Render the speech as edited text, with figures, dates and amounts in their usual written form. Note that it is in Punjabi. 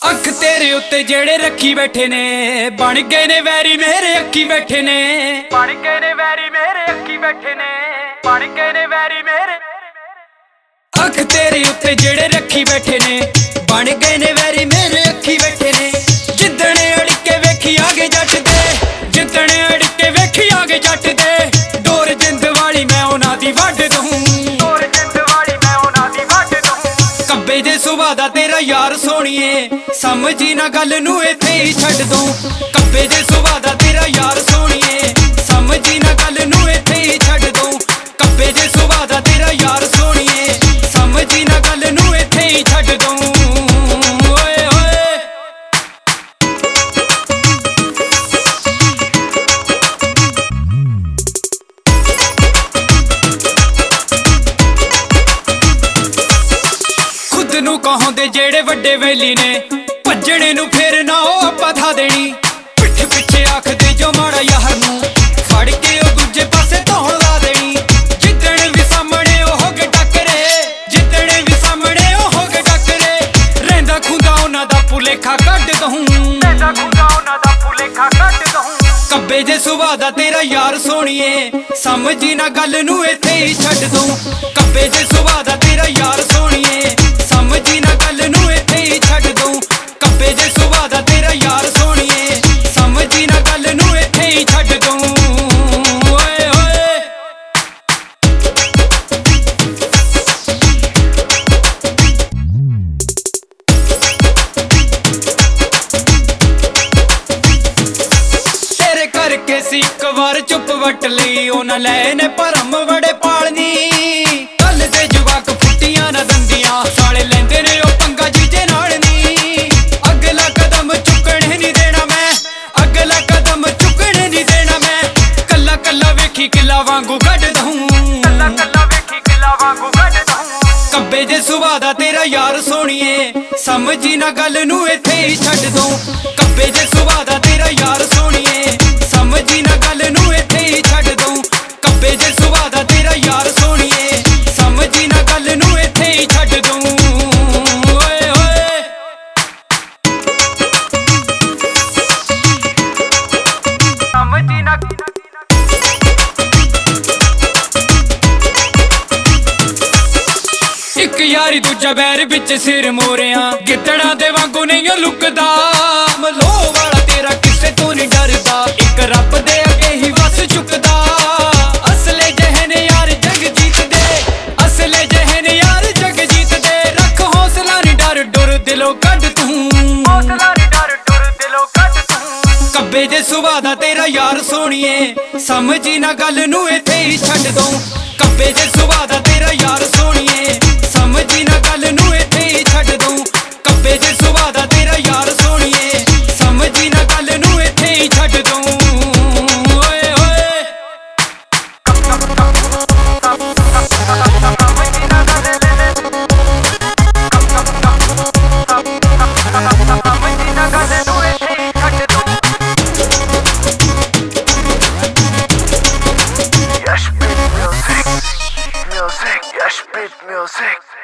ਅੱਖ ਤੇਰੇ ਉੱਤੇ ਜਿਹੜੇ ਰੱਖੀ ਬੈਠੇ ਨੇ ਬਣ ਗਏ ਨੇ ਵੈਰੀ ਮੇਰੇ ਅੱਖੀ ਬੈਠੇ ਨੇ ਬਣ ਗਏ ਨੇ ਵੈਰੀ ਮੇਰੇ ਅੱਖੀ ਬੈਠੇ ਨੇ ਬਣ ਗਏ ਨੇ ਵੈਰੀ ਮੇਰੇ ਅੱਖ ਤੇਰੇ ਉੱਤੇ ਜਿਹੜੇ ਰੱਖੀ ਬੈਠੇ ਨੇ ਬਣ ਗਏ ਨੇ ਵੈਰੀ ਮੇਰੇ ਅੱਖੀ ਬੈਠੇ ਨੇ ਜਿੱਦਣੇ ਅੜਕੇ ਵੇਖੀ ਆਗੇ ਜੱਟ ਦੇ ਜਿੱਦਣੇ ਅੜਕੇ ਵੇਖੀ ਆਗੇ ਜੱਟ ਦੇ ਡੋਰ ਜਿੰਦ ਵਾਲੀ ਮੈਂ ਉਹਨਾਂ ਦੀ ਵੱਢ ਦੂੰ ਡੋਰ ਜਿੰਦ ਵਾਲੀ ਮੈਂ ਉਹਨਾਂ ਦੀ ਵੱਢ ਦੂੰ ਕੱਬੇ ਦੇ ਸੁਭਾਅ ਦਾ ਤੇਰਾ ਯਾਰ ਸੋਹਣੀਏ ਸਮਝੀ ਨਾ ਗੱਲ ਨੂੰ ਇੱਥੇ ਹੀ ਛੱਡ ਦੂੰ ਕੱਬੇ ਦੇ ਸੁਭਾਅ ਦਾ ਤੇਰਾ ਯਾਰ ਸੋਹਣੀਏ ਸਮਝੀ ਨਾ ਗੱਲ ਨੂੰ ਇੱਥੇ ਹੀ ਛੱਡ ਦੂੰ ਕੱਬੇ ਦੇ ਸੁਭਾਅ ਦਾ ਤੇਰਾ ਯਾਰ ਸੋਹਣੀਏ ਸਮਝੀ ਨਾ ਗੱਲ ਨੂੰ ਇੱਥੇ ਹੀ ਛੱਡ ਦੂੰ ਓਏ ਓਏ ਖੁਦ ਨੂੰ ਕਹਾਉਂਦੇ ਜਿਹੜੇ ਵੱਡੇ ਵੈਲੀ ਨੇ ਭੱਜਣੇ ਨੂੰ ਫਿਰ ਨਾ ਉਹ ਆਪਾਂ ਥਾ ਦੇਣੀ ਪਿੱਠ ਪਿੱਛੇ ਆਖਦੇ ਜੋ ਮਾੜਾ ਯਾਰ ਨੂੰ ਫੜ ਕੇ ਉਹ ਦੂਜੇ ਪਾਸੇ ਧੌਣ ਲਾ ਦੇਣੀ ਜਿੱਦਣ ਵੀ ਸਾਹਮਣੇ ਉਹ ਹੋ ਕੇ ਟੱਕਰੇ ਜਿੱਦਣ ਵੀ ਸਾਹਮਣੇ ਉਹ ਹੋ ਕੇ ਟੱਕਰੇ ਰਹਿੰਦਾ ਖੁੰਦਾ ਉਹਨਾਂ ਦਾ ਭੁਲੇਖਾ ਕੱਢ ਦਊਂ ਰਹਿੰਦਾ ਖੁੰਦਾ ਉਹਨਾਂ ਦਾ ਭੁਲੇਖਾ ਕੱਢ ਦਊਂ ਕੱਬੇ ਦੇ ਸੁਭਾਅ ਦਾ ਤੇਰਾ ਯਾਰ ਸੋਹਣੀਏ ਸਮਝੀ ਨਾ ਗੱਲ ਨੂੰ ਇੱਥੇ ਹੀ ਛੱਡ ਦੂੰ ਕੱਬੇ ਦੇ ਸੁਭਾਅ ਦਾ ਤੇਰਾ ਯਾਰ ਸੋਹਣੀਏ ਸਮਝੀ ਨਾ ਗੱਲ ਨੂੰ ਇੱਥੇ ਹੀ ਛੱਡ ਦੂੰ ਕੱਬੇ ਦੇ ਸੁਭਾਅ ਦਾ ਤੇਰਾ ਯਾਰ ਸੋਹਣੀਏ ਸਮਝੀ ਨਾ ਗੱਲ ਨੂੰ ਇੱਥੇ ਹੀ ਛੱਡ ਦੂੰ ਓਏ ਓਏ ਤੇਰੇ ਕਰਕੇ ਸੀ ਇੱਕ ਵਾਰ ਚੁੱਪ ਵੱਟ ਲਈ ਉਹਨਾਂ ਲੈ ਨੇ ਭਰਮ ਬੜੇ ਪਾਲਨੀ ਕੱਲ ਦੇ ਜਵਾਕ ਫੁੱਟੀਆਂ ਨਾ ਦੰਦੀਆਂ ਸਾਲੇ ਲੈਂਦੇ ਨੇ ਉਹ ਪੰਗਾ ਜੀਜੇ ਨਾਲ ਨੀ ਅਗਲਾ ਕਦਮ ਚੁੱਕਣੇ ਨਹੀਂ ਦੇਣਾ ਮੈਂ ਅਗਲਾ ਕਦਮ ਚੁੱਕਣੇ ਨਹੀਂ ਦੇਣਾ ਮੈਂ ਕੱਲਾ ਕੱਲਾ ਵੇਖੀ ਕਿਲਾ ਵਾਂਗੂ ਕੱਢ ਦਊਂ ਕੱਲਾ ਕੱਲਾ ਵੇਖੀ ਕਿਲਾ ਵਾਂਗੂ ਕੱਢ ਦਊਂ ਕੱਬੇ ਦੇ ਸੁਭਾਅ ਦਾ ਤੇਰਾ ਯਾਰ ਸੋਹਣੀਏ ਸਮਝੀ ਨਾ ਗੱਲ ਨੂੰ ਇੱਥੇ ਹੀ ਛੱਡ ਦੂੰ ਕੱਬੇ ਦੇ ਸੁਭਾਅ ਦਾ ਤੇਰਾ ਯਾਰ ਸੋਹਣੀਏ ਸਮਝੀ ਨਾ ਗੱਲ ਨੂੰ ਇੱਥੇ ਹੀ ਛੱਡ ਦੂੰ ਕੱਬੇ ਦੇ ਸੁਭਾਅ ਦਾ ਤੇਰਾ ਯਾਰ ਸੋਹਣੀਏ ਸਮਝੀ ਨਾ ਗੱਲ ਨੂੰ ਇੱਥੇ ਹੀ ਛੱਡ ਦੂੰ ਓਏ ਓਏ ਸਮਝੀ ਨਾ ਇੱਕ ਯਾਰੀ ਦੂਜਾ ਬੈਰ ਵਿੱਚ ਸਿਰ ਮੋਰਿਆਂ ਗਿੱਦੜਾਂ ਦੇ ਵਾਂਗੂ ਨਹੀਂ ਉਹ ਲੁਕਦਾ ਮਲੋਹ ਵਾਲਾ ਤੇਰਾ ਕਿਸੇ ਤੋਂ ਨਹੀਂ ਡਰਦਾ ਇੱਕ ਰੱਬ ਦੇ ਅੱਗੇ ਹੀ ਵਸ ਚੁੱਕਦਾ ਅਸਲੇ ਜਿਹੇ ਨੇ ਯਾਰ ਜਗ ਜੀਤਦੇ ਅਸਲੇ ਜਿਹੇ ਨੇ ਯਾਰ ਜਗ ਜੀਤਦੇ ਰੱਖ ਹੌਸਲਾ ਨਹੀਂ ਡਰ ਡੁਰ ਦਿਲੋਂ ਕੱਢ ਤੂੰ ਹੌਸਲਾ ਨਹੀਂ ਡਰ ਡੁਰ ਦਿਲੋਂ ਕੱਢ ਤੂੰ ਕੱਬੇ ਦੇ ਸੁਭਾਅ ਦਾ ਤੇਰਾ ਯਾਰ ਸੋਹਣੀਏ ਸਮਝੀ ਨਾ ਗੱਲ ਨੂੰ ਇੱਥੇ ਹੀ ਛੱਡ ਦੂੰ ਕੱਬੇ ਦੇ ਸੁਭਾਅ ਦਾ ਤੇਰਾ ਯਾਰ ਸੋਹਣੀਏ ਸਮਝੀ ਨਾ ਗੱਲ ਨੂੰ ਇੱਥੇ ਹੀ ਛੱਡ ਦੂੰ ਕੱਬੇ ਦੇ ਸੁਭਾਅ ਦਾ ਤੇਰਾ ਯਾਰ ਸੋਹਣੀਏ ਸਮਝੀ ਨਾ ਗੱਲ ਨੂੰ ਇੱਥੇ ਹੀ ਛੱਡ ਦੂੰ ਓਏ ਓਏ Music, yes, beat music.